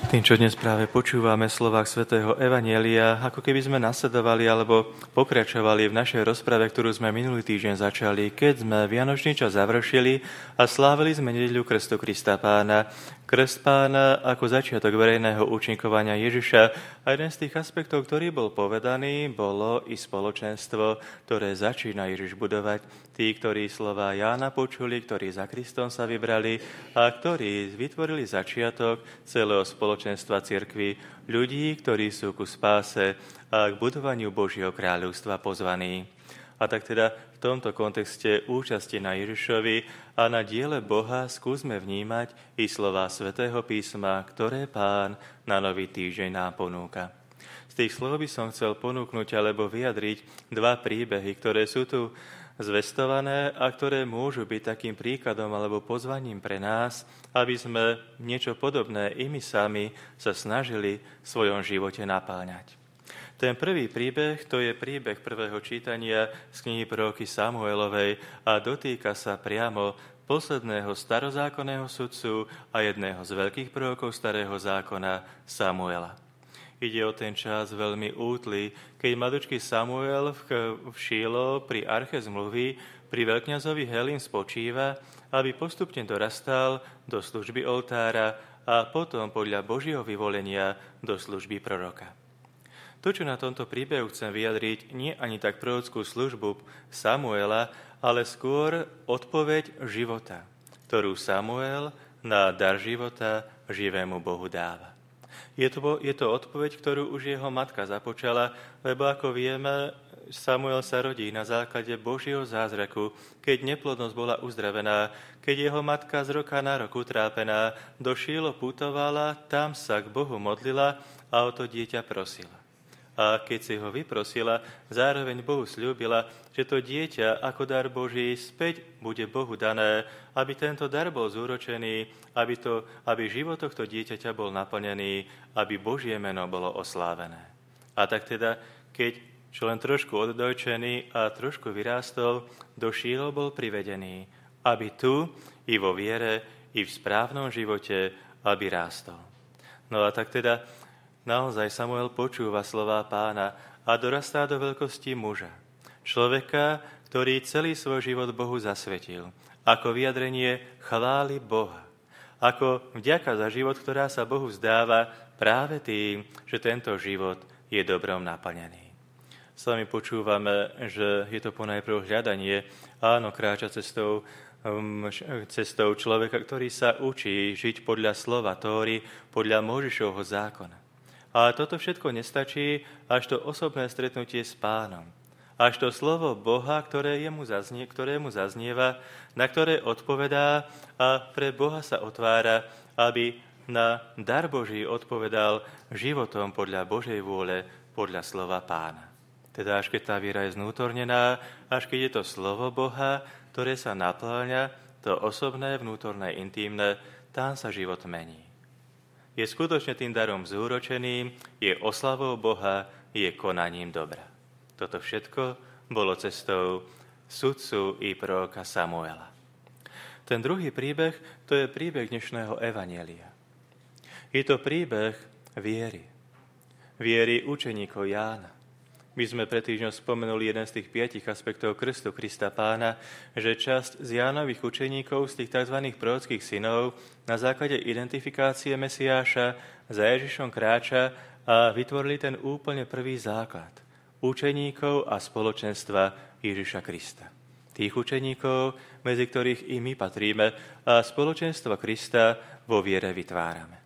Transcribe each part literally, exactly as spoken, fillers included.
Tým, čo dnes práve počúvame v slovách svätého Evanjelia, ako keby sme nasledovali alebo pokračovali v našej rozprave, ktorú sme minulý týždeň začali, keď sme vianočný čas završili a slávili sme nedeľu Krstu Krista Pána. Krst Pána ako začiatok verejného účinkovania Ježiša. A jeden z tých aspektov, ktorý bol povedaný, bolo i spoločenstvo, ktoré začína Ježiš budovať. Tí, ktorí slova Jána počuli, ktorí za Kristom sa vybrali a ktorí vytvorili začiatok celého spoločenstva cirkvi, ľudí, ktorí sú ku spáse a k budovaniu Božieho kráľovstva pozvaní. A tak teda v tomto kontexte účasti na Ježišovi a na diele Boha skúsme vnímať i slová Svätého písma, ktoré Pán na nový týždeň nám ponúka. Z tých slov by som chcel ponúknuť alebo vyjadriť dva príbehy, ktoré sú tu zvestované a ktoré môžu byť takým príkladom alebo pozvaním pre nás, aby sme niečo podobné i my sami sa snažili v svojom živote napáľňať. Ten prvý príbeh, to je príbeh prvého čítania z knihy proroky Samuelovej a dotýka sa priamo posledného starozákonného sudcu a jedného z veľkých prorokov starého zákona Samuela. Ide o ten čas veľmi útly, keď mladúčky Samuel v Šílo pri arche zmluvy pri veľkňazovi Helim spočíva, aby postupne dorastal do služby oltára a potom podľa Božieho vyvolenia do služby proroka. To, čo na tomto príbehu chcem vyjadriť, nie ani tak prorockú službu Samuela, ale skôr odpoveď života, ktorú Samuel na dar života živému Bohu dáva. Je to, je to odpoveď, ktorú už jeho matka započala, lebo ako vieme, Samuel sa rodí na základe Božieho zázraku, keď neplodnosť bola uzdravená, keď jeho matka z roka na rok utrápená do Šílo putovala, tam sa k Bohu modlila a o to dieťa prosila. A keď si ho vyprosila, zároveň Bohu sľúbila, že to dieťa ako dar Boží späť bude Bohu dané, aby tento dar bol zúročený, aby, to, aby život tohto dieťaťa bol naplnený, aby Božie meno bolo oslávené. A tak teda, keď čo len trošku oddojčený a trošku vyrástol, do Šílo bol privedený, aby tu, i vo viere, i v správnom živote, aby rástol. No a tak teda, naozaj Samuel počúva slová Pána a dorastá do veľkosti muža. Človeka, ktorý celý svoj život Bohu zasvetil. Ako vyjadrenie chvály Boha. Ako vďaka za život, ktorá sa Bohu vzdáva práve tým, že tento život je dobrom naplnený. Sami počúvame, že je to ponajprv hľadanie, áno, kráča cestou cestou človeka, ktorý sa učí žiť podľa slova Tóry, podľa Mojžišovho zákona. Ale toto všetko nestačí, až to osobné stretnutie s Pánom. Až to slovo Boha, ktoré jemu zaznie, ktorému zaznieva, na ktoré odpovedá a pre Boha sa otvára, aby na dar Boží odpovedal životom podľa Božej vôle, podľa slova Pána. Teda až keď tá viera je znútornená, až keď je to slovo Boha, ktoré sa naplňa, to osobné, vnútorné, intímne, tam sa život mení. Je skutočne tým darom zúročeným, je oslavou Boha, je konaním dobra. Toto všetko bolo cestou sudcu i proroka Samuela. Ten druhý príbeh, to je príbeh dnešného Evanjelia. Je to príbeh viery. Viery učeníkov Jána. My sme pred týždňom spomenuli jeden z tých piatich aspektov krstu Krista Pána, že časť z Jánových učeníkov, z tých tzv. Prorockých synov, na základe identifikácie Mesiáša za Ježišom kráča a vytvorili ten úplne prvý základ učeníkov a spoločenstva Ježiša Krista. Tých učeníkov, medzi ktorých i my patríme a spoločenstvo Krista vo viere vytvárame.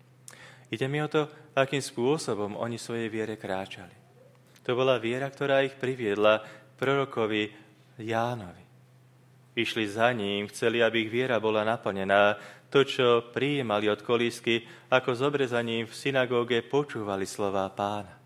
Ide mi o to, akým spôsobom oni svojej viere kráčali. To bola viera, ktorá ich priviedla k prorokovi Jánovi. Išli za ním, chceli, aby ich viera bola naplnená. To, čo prijímali od kolísky, ako s obrezaním v synagóge počúvali slová Pána.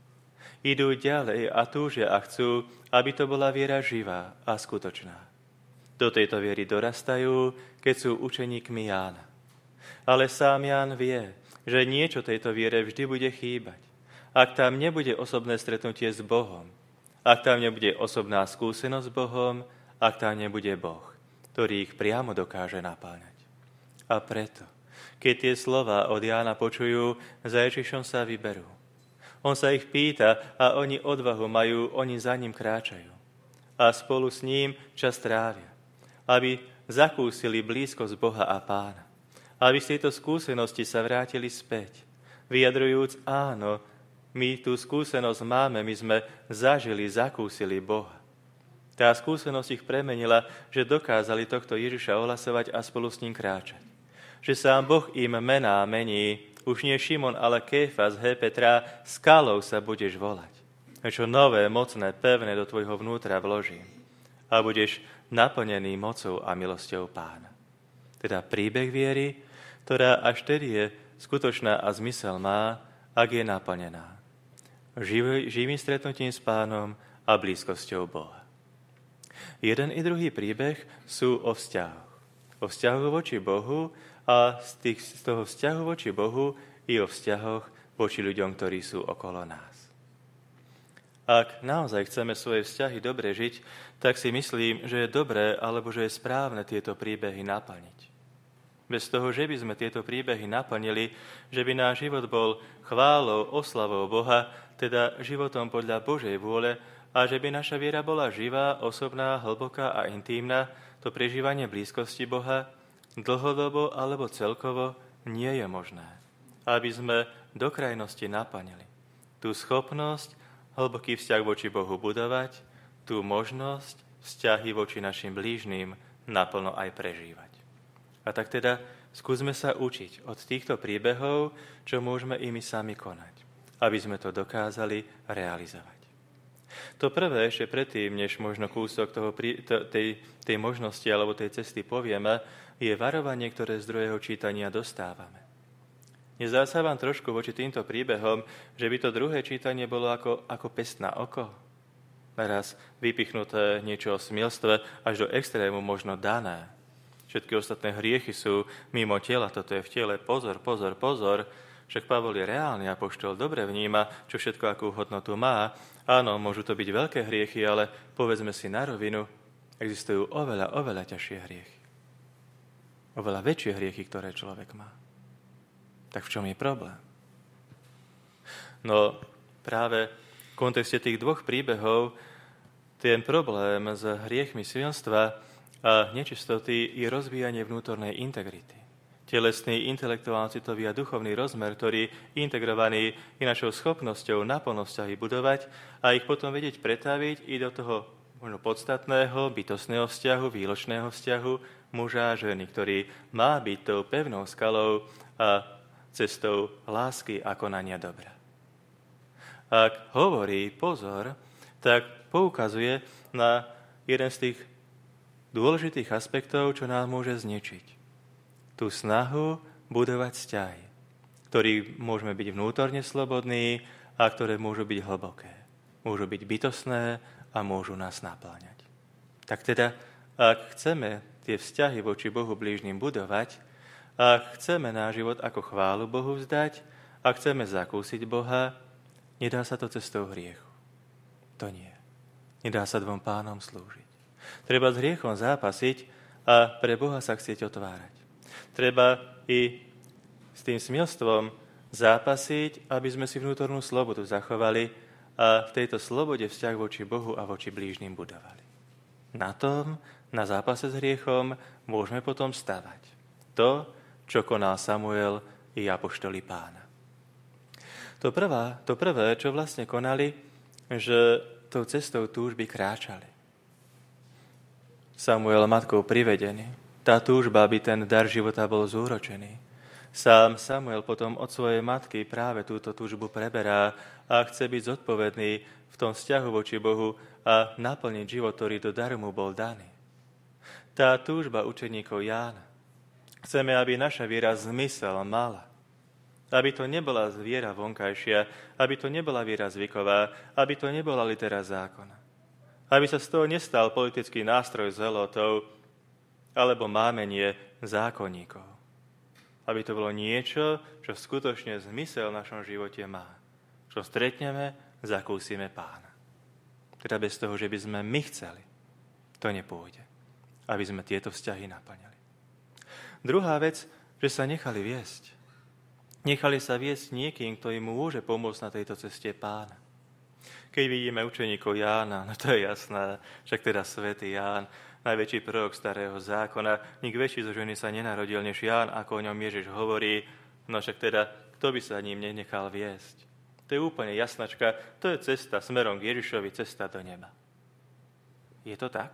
Idú ďalej a túžia a chcú, aby to bola viera živá a skutočná. Do tejto viery dorastajú, keď sú učeníkmi Jána. Ale sám Ján vie, že niečo tejto viere vždy bude chýbať. Ak tam nebude osobné stretnutie s Bohom, ak tam nebude osobná skúsenosť s Bohom, ak tam nebude Boh, ktorý ich priamo dokáže napáľať. A preto Keď tie slova od Jána počujú, za Ježišom sa vyberú. On sa ich pýta a oni odvahu majú, oni za ním kráčajú. A spolu s ním čas trávia, aby zakúsili blízkosť Boha a Pána. Aby z tejto skúsenosti sa vrátili späť, vyjadrujúc, áno, my tú skúsenosť máme, my sme zažili, zakúsili Boha. Tá skúsenosť ich premenila, že dokázali tohto Ježiša ohlasovať a spolu s ním kráčať. Že sám Boh im mená mení, už nie Šimon, ale Kéfas, he Petra, skalou sa budeš volať. Čo nové, mocné, pevné do tvojho vnútra vložím. A budeš naplnený mocou a milosťou Pána. Teda príbeh viery, ktorá až tedy je skutočná a zmysel má, ak je naplnená. Živý, živým stretnutím s Pánom a blízkosťou Boha. Jeden i druhý príbeh sú o vzťahoch. O vzťahu voči Bohu a z, tých, z toho vzťahu voči Bohu i o vzťahoch voči ľuďom, ktorí sú okolo nás. Ak naozaj chceme svoje vzťahy dobre žiť, tak si myslím, že je dobré alebo že je správne tieto príbehy naplniť. Bez toho, že by sme tieto príbehy naplnili, že by náš život bol chválou, oslavou Boha, teda životom podľa Božej vôle, a že by naša viera bola živá, osobná, hlboká a intímna, to prežívanie blízkosti Boha dlhodobo alebo celkovo nie je možné. Aby sme do krajnosti naplnili tú schopnosť hlboký vzťah voči Bohu budovať, tú možnosť vzťahy voči našim blížnym naplno aj prežívať. A tak teda skúsme sa učiť od týchto príbehov, čo môžeme i my sami konať, aby sme to dokázali realizovať. To prvé, ešte predtým, než možno kúsok toho, tej, tej možnosti alebo tej cesty povieme, je varovanie, ktoré z druhého čítania dostávame. Nezdá sa vám trošku voči týmto príbehom, že by to druhé čítanie bolo ako, ako pest na oko? Naraz vypichnuté niečo o smilstve až do extrému možno dané. Všetky ostatné hriechy sú mimo tela, toto je v tele. Pozor, pozor, pozor. Však Pavol je reálny apoštol, dobre vníma, čo všetko akú hodnotu má. Áno, môžu to byť veľké hriechy, ale povedzme si na rovinu, existujú oveľa, oveľa ťažšie hriechy. Oveľa väčšie hriechy, ktoré človek má. Tak v čom je problém? No práve v kontexte tých dvoch príbehov ten problém s hriechmi svinstva a nečistoty je rozvíjanie vnútornej integrity. Telesný, intelektuálny, citový a duchovný rozmer, ktorý je integrovaný i našou schopnosťou naplno vzťahy budovať a ich potom vedieť pretaviť i do toho možno podstatného, bytostného vzťahu, výločného vzťahu muža a ženy, ktorý má byť tou pevnou skalou a cestou lásky a konania dobra. Ak hovorí pozor, tak poukazuje na jeden z tých dôležitých aspektov, čo nás môže zničiť. Tú snahu budovať vzťahy, ktorý môžeme byť vnútorne slobodní a ktoré môžu byť hlboké. Môžu byť bytostné a môžu nás napĺňať. Tak teda, ak chceme tie vzťahy voči Bohu blížnym budovať, ak chceme náš život ako chválu Bohu vzdať, ak chceme zakúsiť Boha, nedá sa to cestou hriechu. To nie. Nedá sa dvom pánom slúžiť. Treba s hriechom zápasiť a pre Boha sa chcieť otvárať. Treba i s tým smilstvom zápasiť, aby sme si vnútornú slobodu zachovali a v tejto slobode vzťah voči Bohu a voči blížnym budovali. Na tom, na zápase s hriechom, môžeme potom stavať. To, čo konal Samuel i apoštoli Pána. To, prvá, to prvé, čo vlastne konali, že tou cestou túžby kráčali. Samuel matkou privedený. Tá túžba, aby ten dar života bol zúročený. Sám Samuel potom od svojej matky práve túto túžbu preberá a chce byť zodpovedný v tom vzťahu voči Bohu a naplniť život, ktorý do daru mu bol daný. Tá túžba učeníkov Jána. Chceme, aby naša viera zmysel mala. Aby to nebola viera vonkajšia, aby to nebola viera zvyková, aby to nebola litera zákona. Aby sa z toho nestal politický nástroj zelotov alebo mámenie zákonníkov. Aby to bolo niečo, čo skutočne zmysel v našom živote má. Čo stretneme, zakúsime Pána. Teda bez toho, že by sme my chceli, to nepôjde. Aby sme tieto vzťahy naplňali. Druhá vec, že sa nechali viesť. Nechali sa viesť niekým, kto im môže pomôcť na tejto ceste Pána. Keď vidíme učeníkov Jána, no to je jasné, však teda svätý Ján, najväčší prorok starého zákona, nik väčší zo ženy sa nenarodil než Ján, ako o ňom Ježiš hovorí, no však teda, kto by sa ním nenechal viesť? To je úplne jasnačka, to je cesta smerom k Ježišovi, cesta do neba. Je to tak?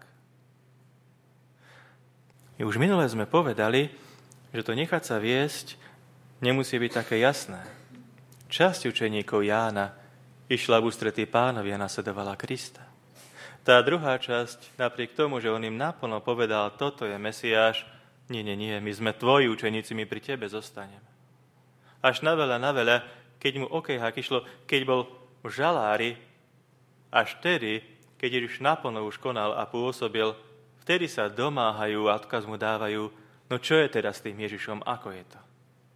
Už minule sme povedali, že to nechať sa viesť nemusí byť také jasné. Časť učeníkov Jána išla v ústretí Pánovi a nasledovala Krista. Tá druhá časť, napriek tomu, že on im naplno povedal, toto je Mesiáš, nie, nie, nie, my sme tvoji učeníci, my pri tebe zostaneme. Až na veľa, na veľa, keď mu okejhák išlo, keď bol v žalári, až vtedy, keď Ježiš naplno už konal a pôsobil, vtedy sa domáhajú a odkaz mu dávajú, no čo je teda s tým Ježišom, ako je to?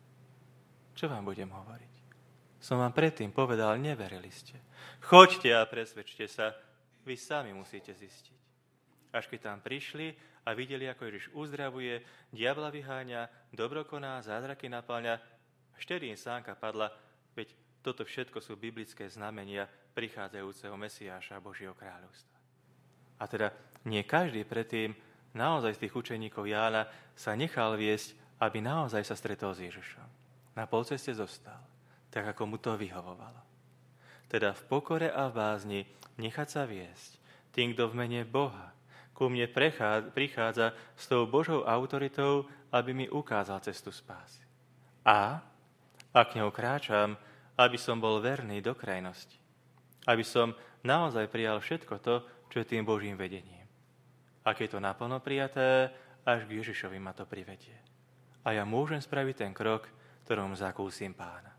Čo vám budem hovoriť? Som vám predtým povedal, neverili ste. Choďte a presvedčte sa, vy sami musíte zistiť. Až keď tam prišli a videli, ako Ježiš uzdravuje, diabla vyháňa, dobrokoná, zázraky napáľa, až tedy im sánka padla, veď toto všetko sú biblické znamenia prichádzajúceho Mesiáša Božieho kráľovstva. A teda nie každý predtým naozaj z tých učeníkov Jána sa nechal viesť, aby naozaj sa stretol s Ježišom. Na polceste zostal, tak ako mu to vyhovovalo. Teda v pokore a v bázni nechať sa viesť tým, kto v mene Boha ku mne prichádza s tou Božou autoritou, aby mi ukázal cestu spásy. A ak ňou kráčam, aby som bol verný do krajnosti. Aby som naozaj prijal všetko to, čo je tým Božím vedením. Ak je to naplno prijaté, až k Ježišovi ma to privedie. A ja môžem spraviť ten krok, ktorom zakúsim Pána.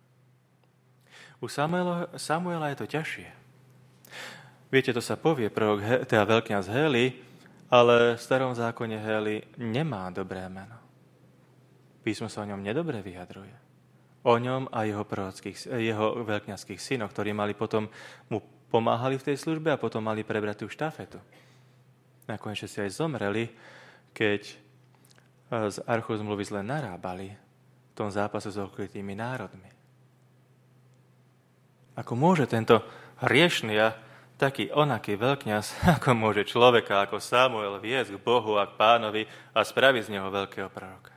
U Samuela, Samuela je to ťažšie. Viete, to sa povie, prorok, teda veľkňaz Héli, ale v starom zákone Héli nemá dobré meno. Písmo sa o ňom nedobre vyjadruje. O ňom a jeho, jeho veľkňazských synoch, ktorí mali potom, mu pomáhali v tej službe a potom mali prebrať tú štafetu. Nakoniec si aj zomreli, keď z archou zmluvy zle narábali v tom zápase s okolitými národmi. Ako môže tento hriešný a taký onaký veľkňaz, ako môže človeka ako Samuel viesť k Bohu a k Pánovi a spraviť z neho veľkého proroka?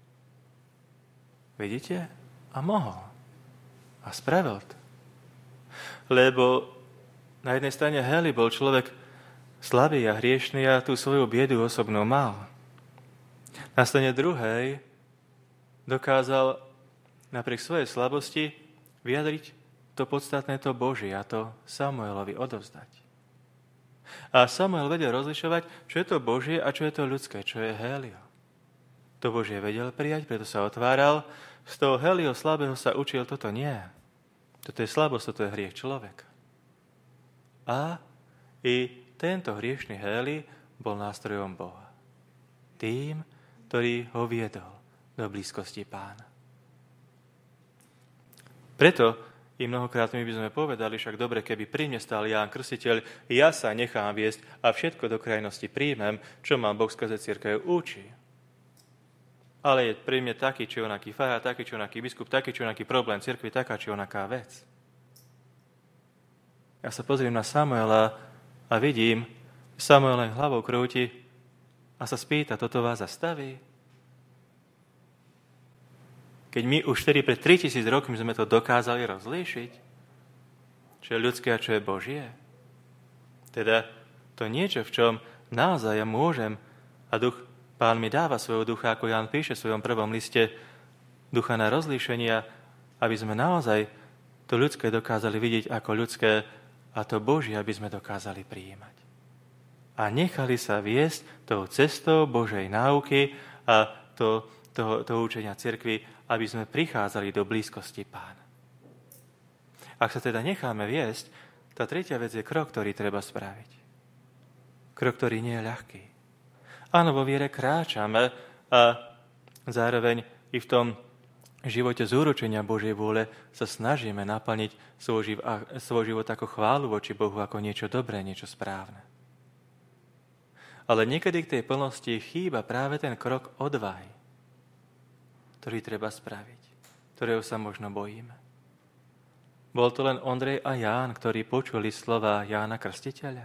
Vidíte? A mohol. A spravil to. Lebo na jednej strane Héli bol človek slabý a hriešný a tú svoju biedu osobnú mal. Na strane druhej dokázal napriek svojej slabosti vyjadriť to podstatné, to Božie, a to Samuelovi odovzdať. A Samuel vedel rozlišovať, čo je to Božie a čo je to ľudské, čo je Hélio. To Božie vedel prijať, preto sa otváral. Z toho Hélio slabého sa učil, toto nie. Toto je slabosť, toto je hriech človeka. A i tento hriešný Héli bol nástrojom Boha. Tým, ktorý ho viedol do blízkosti Pána. Preto i mnohokrát my by sme povedali, však dobre, keby pri mne stál Ján Krstiteľ, ja sa nechám viesť a všetko do krajnosti príjmem, čo ma Boh skrze cirkev učí. Ale je pri mne taký, či onaký farár, taký, či onaký biskup, taký, či onaký problém cirkvi, taká, či onaká vec. Ja sa pozriem na Samuela a vidím, Samuel len hlavou krúti a sa spýta, toto vás zastaví? Keď my už vtedy pred tritisíc rokmi sme to dokázali rozlíšiť, čo je ľudské a čo je Božie. Teda to niečo, v čom naozaj ja môžem a duch, Pán mi dáva svojho ducha, ako Ján píše v svojom prvom liste, ducha na rozlíšenia, aby sme naozaj to ľudské dokázali vidieť ako ľudské a to Božie, aby sme dokázali prijímať. A nechali sa viesť tou cestou Božej náuky a to, toho, toho učenia cirkvi, aby sme prichádzali do blízkosti Pána. Ak sa teda necháme viesť, tá tretia vec je krok, ktorý treba spraviť. Krok, ktorý nie je ľahký. Áno, vo viere kráčame a zároveň i v tom živote zúročenia Božej vôle sa snažíme naplniť svoj, živ- svoj život ako chválu voči Bohu, ako niečo dobré, niečo správne. Ale niekedy k tej plnosti chýba práve ten krok odvahy. ktorý treba spraviť, ktorého sa možno bojíme. Bol to len Ondrej a Ján, ktorí počuli slova Jána Krstiteľa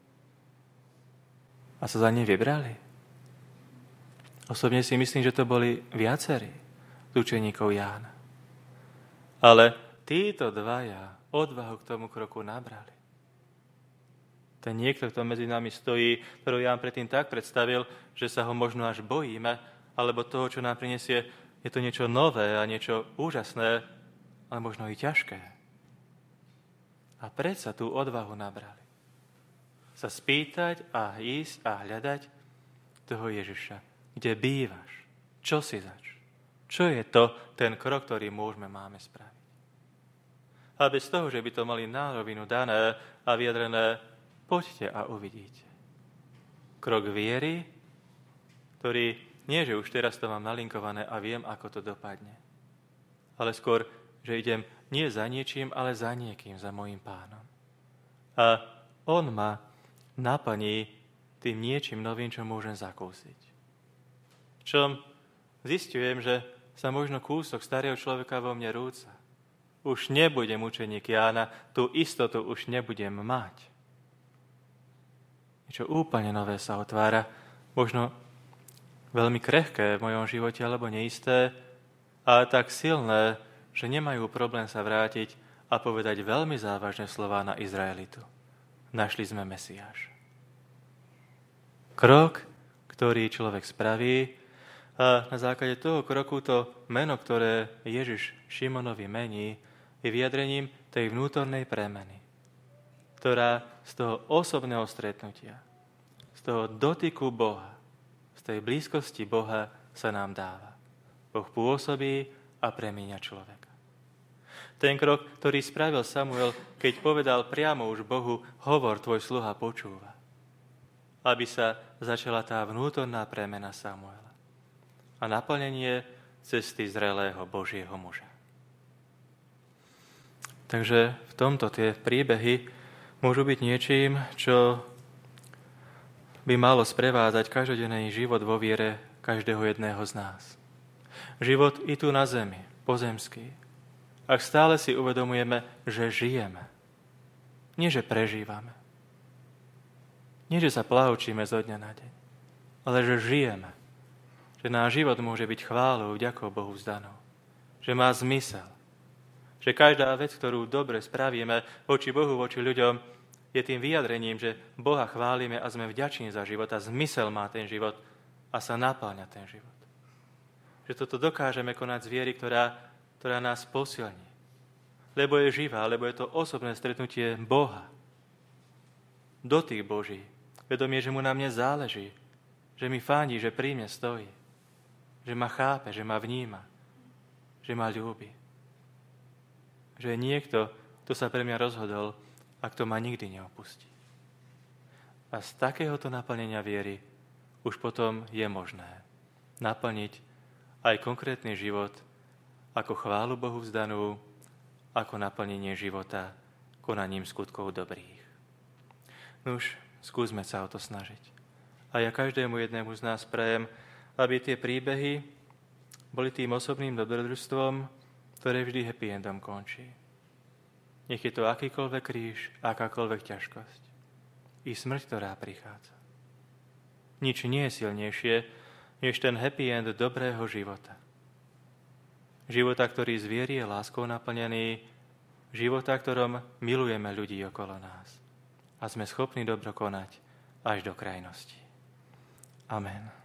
a sa za ne vybrali. Osobne si myslím, že to boli viacerí z učeníkov Jána. Ale títo dvaja odvahu k tomu kroku nabrali. Ten niekto, kto medzi nami stojí, ktorý Ján predtým tak predstavil, že sa ho možno až bojíme, alebo toho, čo nám prinesie, je to niečo nové a niečo úžasné, ale možno i ťažké. A predsa tú odvahu nabrali. Sa spýtať a ísť a hľadať toho Ježiša. Kde bývaš? Čo si zač? Čo je to ten krok, ktorý môžeme, máme spraviť? A bez toho, že by to mali na rovinu dané a vyjadrené, poďte a uvidíte. Krok viery, ktorý nie, že už teraz to mám nalinkované a viem, ako to dopadne. Ale skôr, že idem nie za niečím, ale za niekým, za mojím Pánom. A on ma naplní tým niečím novým, čo môžem zakúsiť. V čom zistujem, že sa možno kúsok starého človeka vo mne rúca. Už nebudem učeník Jána, tú istotu už nebudem mať. Niečo úplne nové sa otvára, možno veľmi krehké v mojom živote, alebo neisté, ale tak silné, že nemajú problém sa vrátiť a povedať veľmi závažné slová na Izraelitu. Našli sme Mesiáša. Krok, ktorý človek spraví, a na základe toho kroku to meno, ktoré Ježiš Šimonovi mení, je vyjadrením tej vnútornej premeny, ktorá z toho osobného stretnutia, z toho dotyku Boha, z tej blízkosti Boha sa nám dáva. Boh pôsobí a premieňa človeka. Ten krok, ktorý spravil Samuel, keď povedal priamo už Bohu, hovor, tvoj sluha počúva. Aby sa začala tá vnútorná premena Samuela a naplnenie cesty zrelého Božieho muža. Takže v tomto tie príbehy môžu byť niečím, čo by malo sprevádzať každodenný život vo viere každého jedného z nás. Život i tu na zemi, pozemský. Ak stále si uvedomujeme, že žijeme. Nie, že prežívame. Nie, že sa plavčíme zo dňa na deň. Ale že žijeme. Že náš život môže byť chválou, vďakou Bohu vzdanou. Že má zmysel. Že každá vec, ktorú dobre spravíme voči Bohu, voči ľuďom, je tým vyjadrením, že Boha chválime a sme vďační za život a zmysel má ten život a sa napĺňa ten život. Že toto dokážeme konať z viery, ktorá ktorá nás posilní. Lebo je živá, lebo je to osobné stretnutie Boha. Dotyk Boží. Vedomie, že mu na mne záleží. Že mi fandí, že pri mne stojí. Že ma chápe, že ma vníma. Že ma ľúbi. Že je niekto, kto sa pre mňa rozhodol a kto ma nikdy neopustí. A z takéhoto naplnenia viery už potom je možné naplniť aj konkrétny život ako chválu Bohu vzdanú, ako naplnenie života konaním skutkov dobrých. Nuž, skúsme sa o to snažiť. A ja každému jednému z nás prajem, aby tie príbehy boli tým osobným dobrodružstvom, ktoré vždy happy endom končí. Nech je to akýkoľvek kríž, akákoľvek ťažkosť. I smrť, ktorá prichádza. Nič nie je silnejšie, než ten happy end dobrého života. Života, ktorý z viery je láskou naplnený, života, ktorom milujeme ľudí okolo nás a sme schopní dobro konať až do krajnosti. Amen.